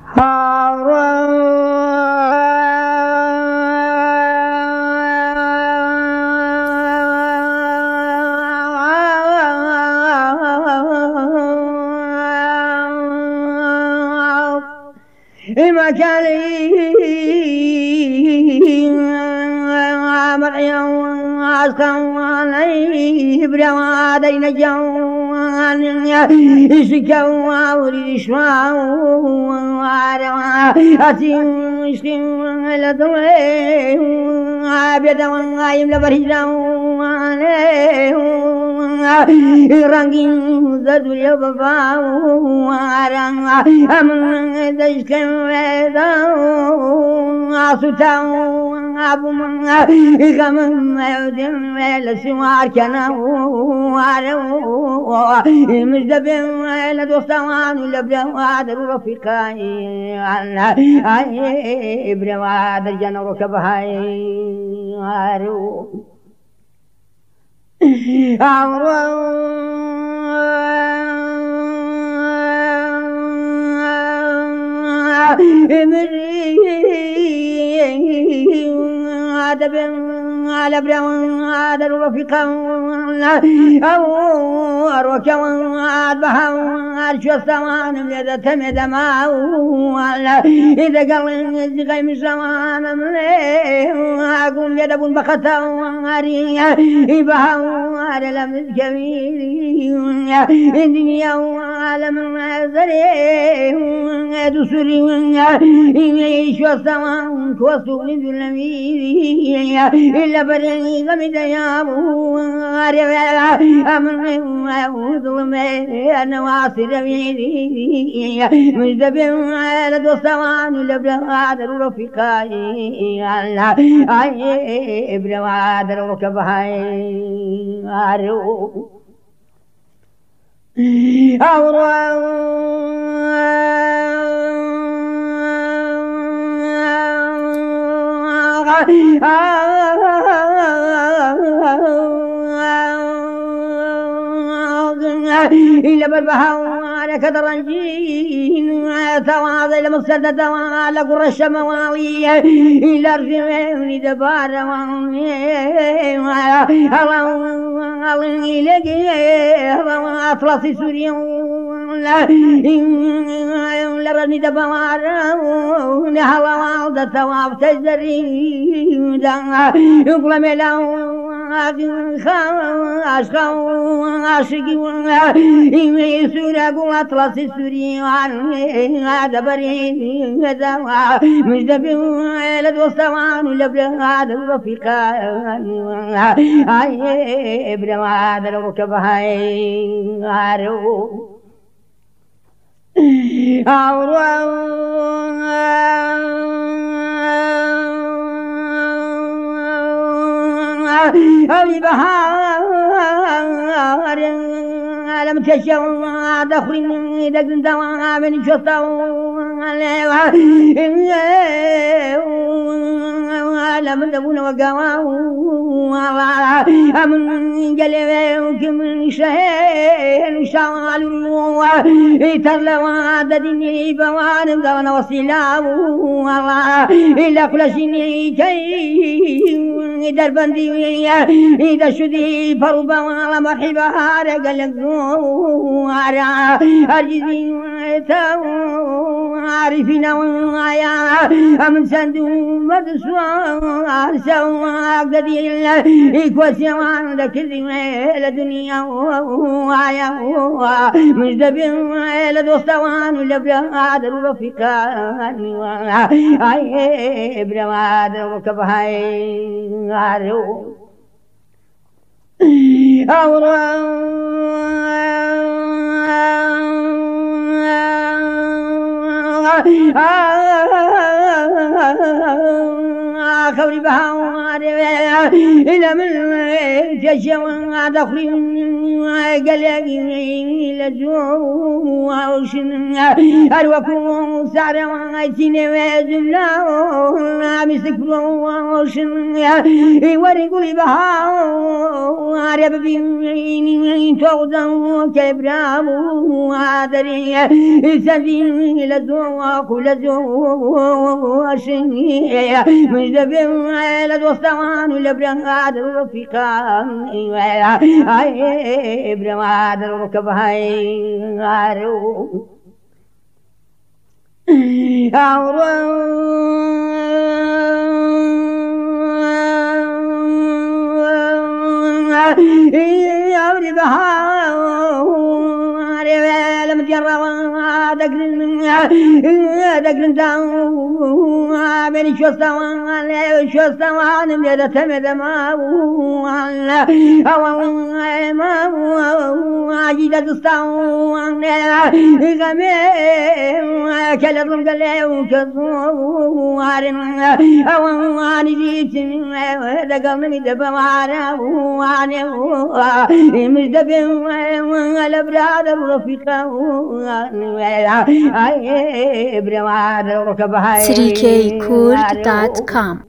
ما كان مرعي أسكن إبرا ودين جوان إشكوا وريشوا واروا أتيشكوا لدوي أبيدا وعيم لبريجوا رنگين زدو يبابا واروا أمن دشكوا أسوتاو أبو من غم يودم لسوار كنا وارو مجدب لدوستوان لبلا وادر رفيقاي إبرا وادر جنا ركبهاي وارو أدب على برا أدر رفيقا أو أروك وأدبها أرشو السوان بيدا تمد ما إذا قال زغيم السوان أقوم يدب بخطا وأريا إبها على لمس كبير الدنيا وعالم زري دسري يشو السوان كوسو من ذلمي إلا برني غمد يا أبو أمن وظلم أنا واصل بيدي مجدب على دوستوان لبلا أدر رفيقاي إبرا وادر ركبهاي أرو إلا بالبها على كدرنجين تواضع لمسدد وعلى قر الشمواوية إلا رجمني دبار الله إليك أطلسي سوريا لرني دبار نهلا وعودة تواب تجري يقلم له عاشقي سورة أطلس سوري هذا بريد مش دبي لد وسوان لبلا هذا الرفيقا إبرا هذا الركب هاي عارو أبي بهار لم تشوا دخلني دقن دوا من شطوا لم دبون وقوا من قلبك من شهين شالوا ترلوا ددني بوان دون وصلاو إلا كل شيء كي دربندي إذا شدي فربا على مرحبا رجل أرجزي تو عارفين ويا من صندوق مدسوار سوا قديل إكواسي وان ذكري لدنيا ويا مش دبي لدوستوان لبلا هذا الرفيقان إبرا هذا وكبهاي عارو خوري بها إلى من تشوى دخلي قلقي لجو وشن أروكم سعر وعيتيني وزملا مسكروا وشن ورقلي بها ربي توضا كبرام وعدري سبيل لزو كل زو وشن مجدبي لدوستوان لبرنغاد الرفيقان برنغاد الركبهاي عارو يا بها لم تجرى دقن داو بني شو استوان بيد تمد ما عجيدة استوان غمي كلهم قالوا كزوار أواني جيت دقن مدبوارا واني مجدبي الأبراد الرفيقة 3kkurd.com